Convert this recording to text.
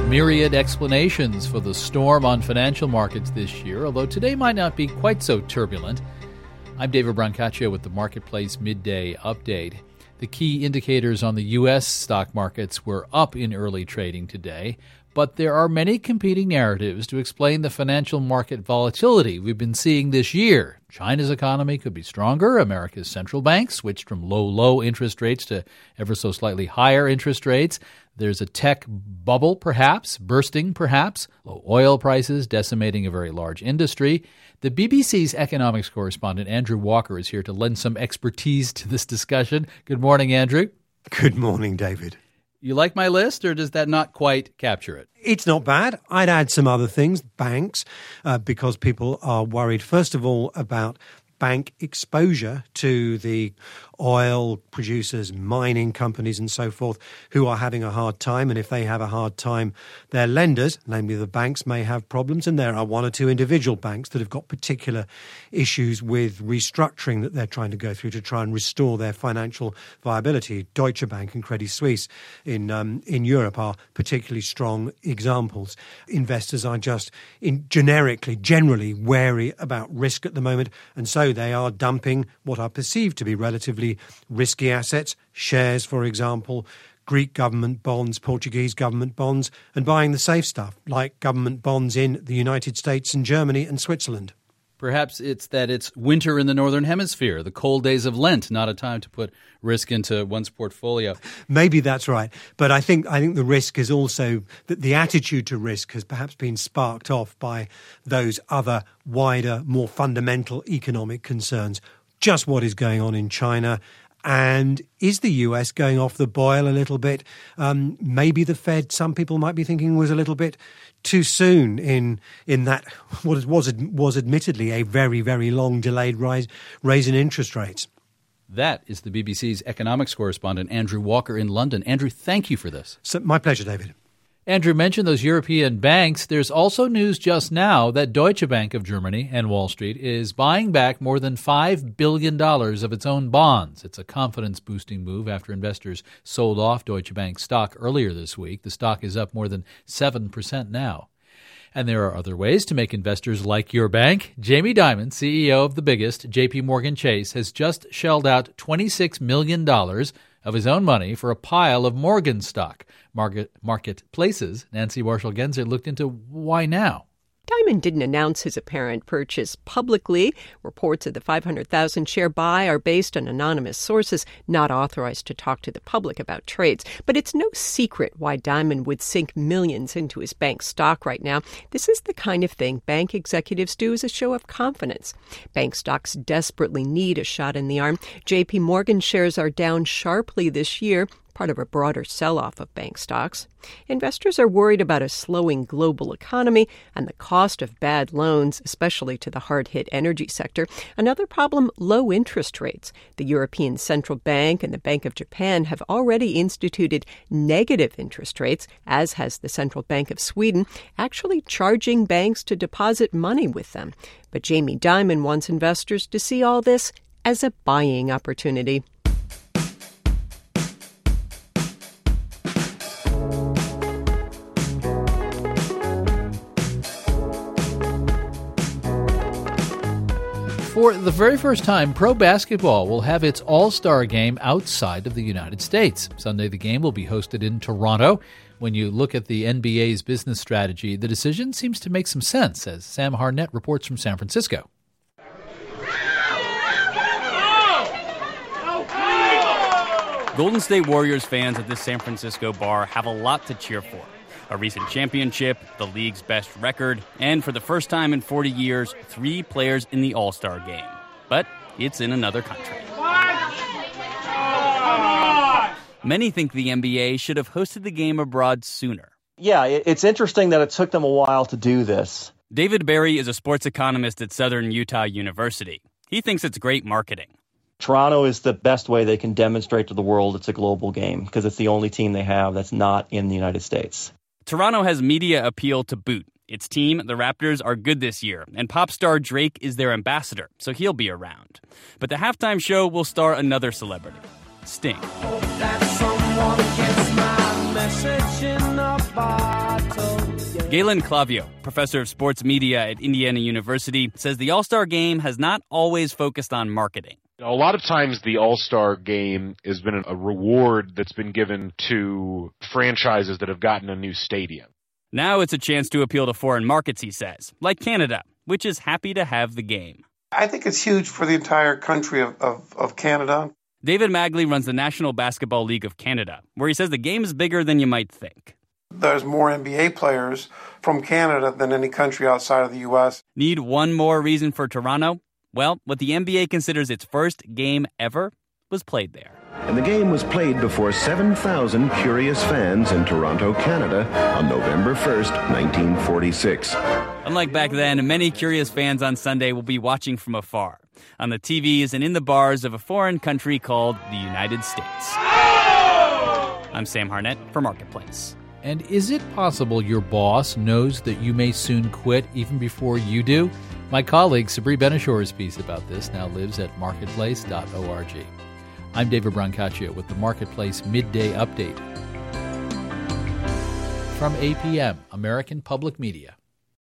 myriad explanations for the storm on financial markets this year, although today might not be quite so turbulent. I'm David Brancaccio with the Marketplace Midday Update. The key indicators on the U.S. stock markets were up in early trading today, but there are many competing narratives to explain the financial market volatility we've been seeing this year. China's economy could be stronger. America's central bank switched from low interest rates to ever so slightly higher interest rates. There's a tech bubble, perhaps, bursting, perhaps. Low oil prices decimating a very large industry. The BBC's economics correspondent, Andrew Walker, is here to lend some expertise to this discussion. Good morning, Andrew. Good morning, David. You like my list, or does that not quite capture it? It's not bad. I'd add some other things, banks, because people are worried, first of all, about bank exposure to the oil producers, mining companies and so forth, who are having a hard time. And if they have a hard time, their lenders, namely the banks, may have problems. And there are one or two individual banks that have got particular issues with restructuring that they're trying to go through to try and restore their financial viability. Deutsche Bank and Credit Suisse in Europe are particularly strong examples. Investors are just generally wary about risk at the moment, and so they are dumping what are perceived to be relatively risky assets, shares, for example, Greek government bonds, Portuguese government bonds, and buying the safe stuff, like government bonds in the United States and Germany and Switzerland. Perhaps it's that it's winter in the Northern Hemisphere, the cold days of Lent, not a time to put risk into one's portfolio. Maybe that's right. But I think the risk is also that the attitude to risk has perhaps been sparked off by those other wider, more fundamental economic concerns. Just what is going on in China, and is the US going off the boil a little bit? Maybe the Fed, some people might be thinking, was a little bit too soon in that what was admittedly a very, very long delayed raise in interest rates. That is the BBC's economics correspondent, Andrew Walker in London. Andrew, thank you for this. My pleasure, David. Andrew mentioned those European banks. There's also news just now that Deutsche Bank of Germany and Wall Street is buying back more than $5 billion of its own bonds. It's a confidence-boosting move after investors sold off Deutsche Bank stock earlier this week. The stock is up more than 7% now. And there are other ways to make investors like your bank. Jamie Dimon, CEO of the biggest, J.P. Morgan Chase, has just shelled out $26 million of his own money for a pile of Morgan stock. Marketplaces, Nancy Marshall-Genzer looked into why now. Dimon didn't announce his apparent purchase publicly. Reports of the 500,000 share buy are based on anonymous sources not authorized to talk to the public about trades. But it's no secret why Dimon would sink millions into his bank stock right now. This is the kind of thing bank executives do as a show of confidence. Bank stocks desperately need a shot in the arm. J.P. Morgan shares are down sharply this year, part of a broader sell-off of bank stocks. Investors are worried about a slowing global economy and the cost of bad loans, especially to the hard-hit energy sector. Another problem, low interest rates. The European Central Bank and the Bank of Japan have already instituted negative interest rates, as has the Central Bank of Sweden, actually charging banks to deposit money with them. But Jamie Dimon wants investors to see all this as a buying opportunity. For the very first time, pro basketball will have its All-Star game outside of the United States. Sunday, the game will be hosted in Toronto. When you look at the NBA's business strategy, the decision seems to make some sense, as Sam Harnett reports from San Francisco. Golden State Warriors fans at this San Francisco bar have a lot to cheer for. A recent championship, the league's best record, and for the first time in 40 years, 3 players in the All-Star game. But it's in another country. Many think the NBA should have hosted the game abroad sooner. Yeah, it's interesting that it took them a while to do this. David Berry is a sports economist at Southern Utah University. He thinks it's great marketing. Toronto is the best way they can demonstrate to the world it's a global game because it's the only team they have that's not in the United States. Toronto has media appeal to boot. Its team, the Raptors, are good this year, and pop star Drake is their ambassador, so he'll be around. But the halftime show will star another celebrity, Sting. Hope that someone gets my message in a bottle. Galen Clavio, professor of sports media at Indiana University, says the All-Star Game has not always focused on marketing. A lot of times the All-Star Game has been a reward that's been given to franchises that have gotten a new stadium. Now it's a chance to appeal to foreign markets, he says, like Canada, which is happy to have the game. I think it's huge for the entire country of Canada. David Magley runs the National Basketball League of Canada, where he says the game is bigger than you might think. There's more NBA players from Canada than any country outside of the U.S. Need one more reason for Toronto? Well, what the NBA considers its first game ever was played there. And the game was played before 7,000 curious fans in Toronto, Canada on November 1st, 1946. Unlike back then, many curious fans on Sunday will be watching from afar, on the TVs and in the bars of a foreign country called the United States. I'm Sam Harnett for Marketplace. And is it possible your boss knows that you may soon quit even before you do? My colleague Sabri Ben-Achour's piece about this now lives at marketplace.org. I'm David Brancaccio with the Marketplace Midday Update. From APM, American Public Media.